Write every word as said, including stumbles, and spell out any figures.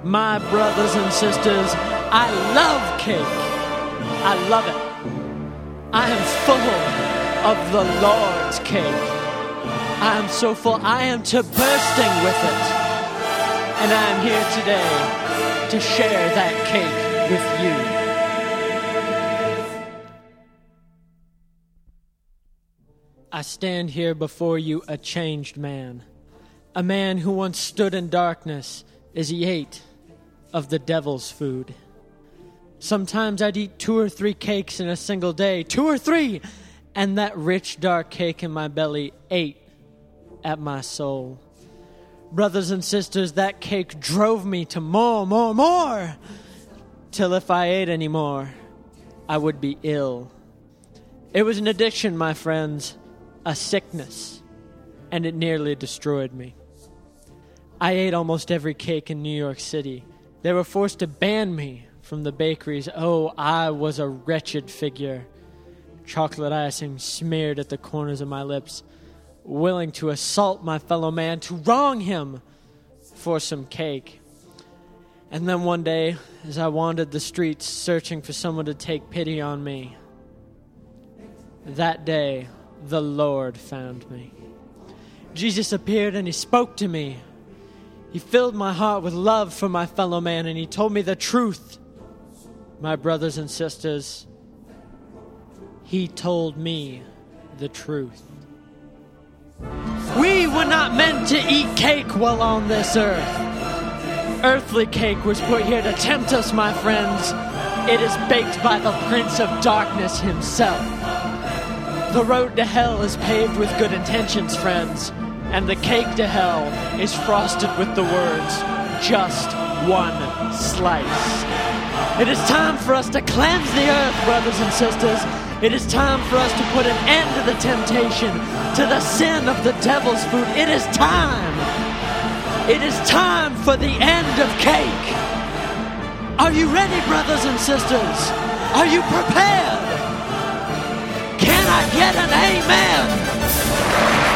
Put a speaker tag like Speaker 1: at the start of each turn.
Speaker 1: My brothers and sisters, I love cake. I love it. I am full of the Lord's cake. I am so full, I am to bursting with it. And I am here today to share that cake with you. I stand here before you a changed man, a man who once stood in darkness as he ate of the devil's food. Sometimes I'd eat two or three cakes in a single day, two or three, and that rich dark cake in my belly ate at my soul. Brothers and sisters, that cake drove me to more, more, more, till if I ate any more, I would be ill. It was an addiction, my friends, a sickness, and it nearly destroyed me. I ate almost every cake in New York City. They were forced to ban me from the bakeries. Oh, I was a wretched figure. Chocolate icing smeared at the corners of my lips, willing to assault my fellow man, to wrong him for some cake. And then one day, as I wandered the streets searching for someone to take pity on me, that day, the Lord found me. Jesus appeared and he spoke to me. He filled my heart with love for my fellow man, and he told me the truth. My brothers and sisters, he told me the truth. We were not meant to eat cake while on this earth. Earthly cake was put here to tempt us, my friends. It is baked by the Prince of Darkness himself. The road to hell is paved with good intentions, friends, and the cake to hell is frosted with the words, just one slice. It is time for us to cleanse the earth, brothers and sisters. It is time for us to put an end to the temptation, to the sin of the devil's food. It is time. It is time for the end of cake. Are you ready, brothers and sisters? Are you prepared? Can I get an amen?